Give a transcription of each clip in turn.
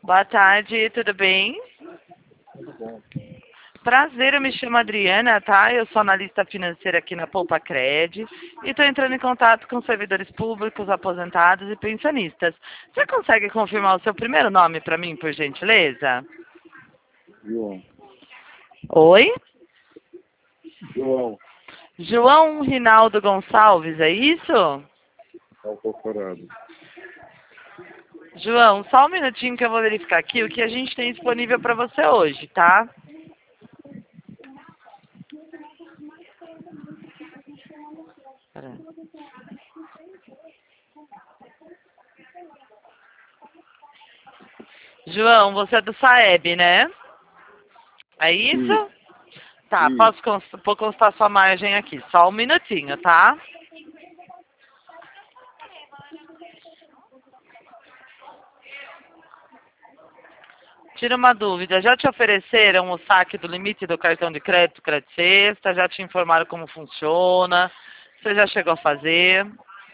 Boa tarde, tudo bem? Tudo bom. Prazer, eu me chamo Adriana, tá? Eu sou analista financeira aqui na Poupa Cred e estou entrando em contato com servidores públicos, aposentados e pensionistas. Você consegue confirmar o seu primeiro nome para mim, por gentileza? João. Oi? João, João Rinaldo Gonçalves, é isso? Alcoforado. João, só um minutinho que eu vou verificar aqui o que a gente tem disponível para você hoje, tá? Pera. João, você é do Saeb, né? É Isso, isso? Tá, isso. vou constar sua margem aqui. Só um minutinho, tá? Tira uma dúvida. Já te ofereceram o saque do limite do cartão de crédito, Crédito Sexta? Já te informaram como funciona? Você já chegou a fazer?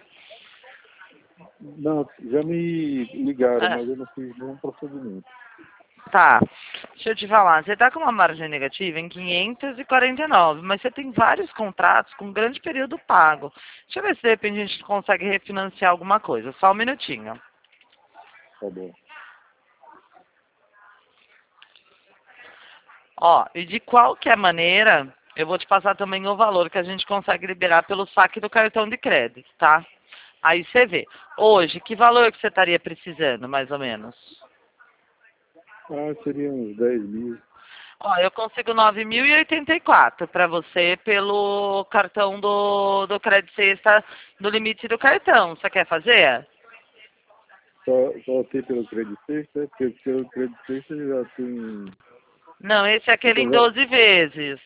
Não, já me ligaram, Ah, mas eu não fiz nenhum procedimento. tá. Deixa eu te falar. Você tá com uma margem negativa em 549, mas você tem vários contratos com grande período pago. Deixa eu ver se de repente a gente consegue refinanciar alguma coisa. Só um minutinho. Tá bom. Ó, e de qualquer maneira, eu vou te passar também o valor que a gente consegue liberar pelo saque do cartão de crédito, tá? Aí você vê. Hoje, que valor que você estaria precisando, mais ou menos? Seria uns 10 mil. Ó, eu consigo 9.084 para você pelo cartão do Crédito Sexta, do limite do cartão. Você quer fazer? Só ter pelo Crédito Sexta, porque pelo Crédito Sexta já tem. Não, esse é aquele em Então, 12 vezes.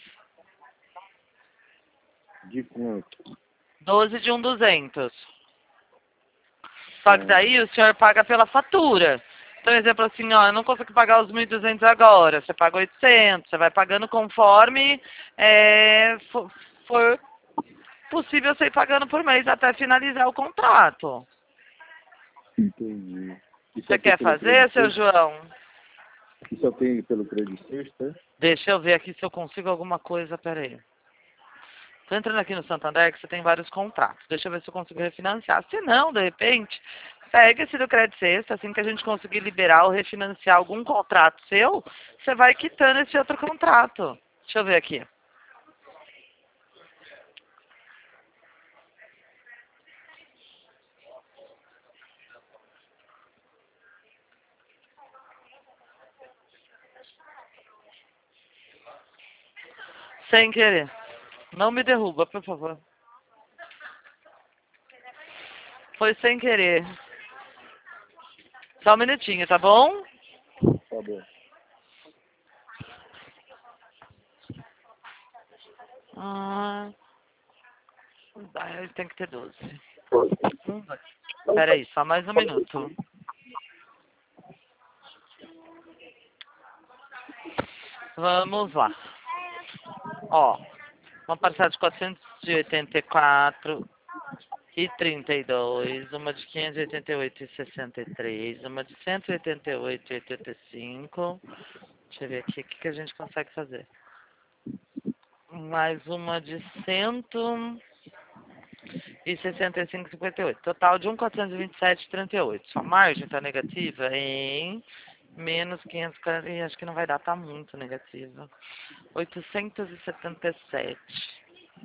de quanto? 12 de 200. Só que Ah, daí o senhor paga pela fatura. Então, exemplo assim, ó, eu não consigo pagar os 1.200 agora, você paga 800, você vai pagando conforme for possível você ir pagando por mês até finalizar o contrato. entendi. E só Você tem quer pelo fazer, Crédito seu Sexta? João? E só tem pelo Crédito Sexta, é? Deixa eu ver aqui se eu consigo alguma coisa, peraí. Tô entrando aqui no Santander que você tem vários contratos. Deixa eu ver se eu consigo refinanciar. Se não, de repente, pega esse do Crédito Sexta, assim que a gente conseguir liberar ou refinanciar algum contrato seu, você vai quitando esse outro contrato. Deixa eu ver aqui. Sem querer. Não me derruba, por favor. Foi sem querer. Só um minutinho, tá bom? Tá bom. Ah, tem que ter 12. Peraí, só mais um minuto. Vamos lá. Ó, uma parcela de 484,32, uma de 588,63, uma de 188,85. Deixa eu ver aqui o que a gente consegue fazer. Mais uma de 165,58. Total de 1.427,38. Sua margem está negativa em menos 540. Acho que não vai dar, tá muito negativa. 877.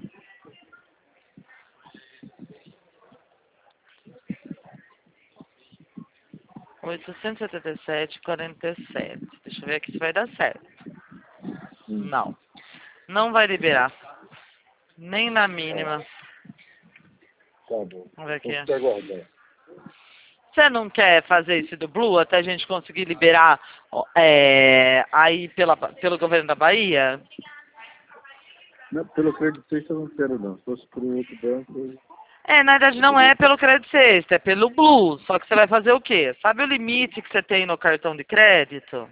877,47. Deixa eu ver aqui se vai dar certo. Hum, Não. Não vai liberar. Nem na tá, mínima. tá bom. Vamos ver Vou aqui. ficar aguardando. Você não quer fazer esse do Blue até a gente conseguir liberar aí pelo governo da Bahia? Não, pelo Crédito Sexta eu não quero não. Se fosse por um outro banco, Na verdade eu não é poderia. pelo crédito sexta, é pelo Blue. Só que você vai fazer o quê? Sabe o limite que você tem no cartão de crédito?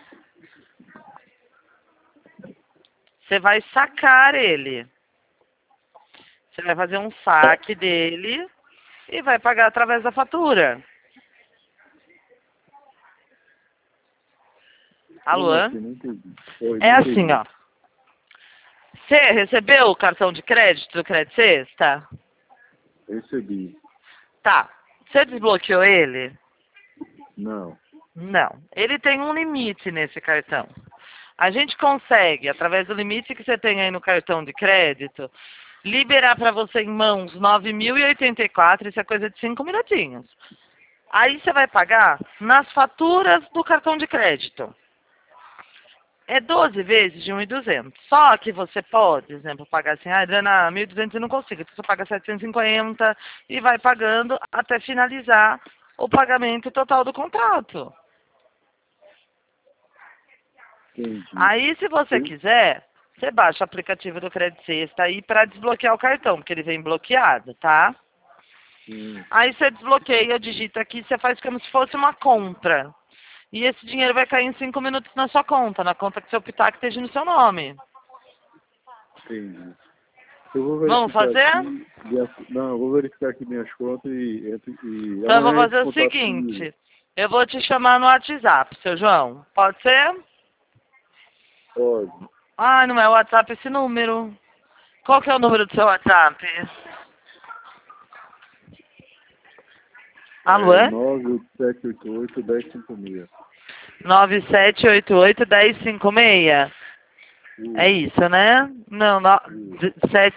Você vai sacar ele. Você vai fazer um saque dele e vai pagar através da fatura. Alô? Como assim? Não entendi. Oi, É não assim, entendi. ó. Você recebeu o cartão de crédito do Credit Sexta? Recebi. Tá. Você desbloqueou ele? Não. Não. Ele tem um limite nesse cartão. A gente consegue, através do limite que você tem aí no cartão de crédito, liberar para você em mãos 9.084, isso é coisa de 5 minutinhos. Aí você vai pagar nas faturas do cartão de crédito. É 12 vezes de 1.200. Só que você pode, por exemplo, pagar assim, Adriana, 1.200 eu não consigo, então você paga 750 e vai pagando até finalizar o pagamento total do contrato. Entendi. Aí, se você Sim. quiser, você baixa o aplicativo do Credit Sexta aí para desbloquear o cartão, porque ele vem bloqueado, tá? Sim. Aí você desbloqueia, digita aqui, você faz como se fosse uma compra. E esse dinheiro vai cair em 5 minutos na sua conta, na conta que você optar que esteja no seu nome. Entendi. Eu vou Vamos verificar fazer? aqui. Não, eu vou verificar aqui minhas contas e Então eu vou amanhã a gente fazer o contato comigo. seguinte. Eu vou te chamar no WhatsApp, seu João. Pode ser? Pode. Ah, não é o WhatsApp esse número. Qual que é o número do seu WhatsApp? Alô? É 98788-1056. 9788-1056. É Isso. isso, né? Não, no, Isso.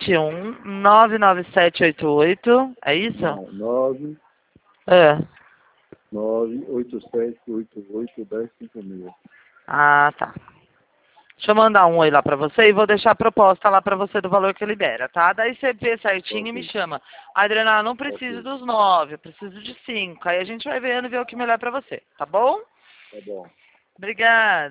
71-99788. É isso? Não, É. 98788-1056. Ah, tá. Deixa eu mandar um oi lá pra você e vou deixar a proposta lá pra você do valor que libera, tá? Daí você vê certinho e me Ok. chama. Adriana, não preciso Ok. dos 9, eu preciso de 5. Aí a gente vai vendo e vê o que melhor pra você, tá bom? Tá bom. Obrigada.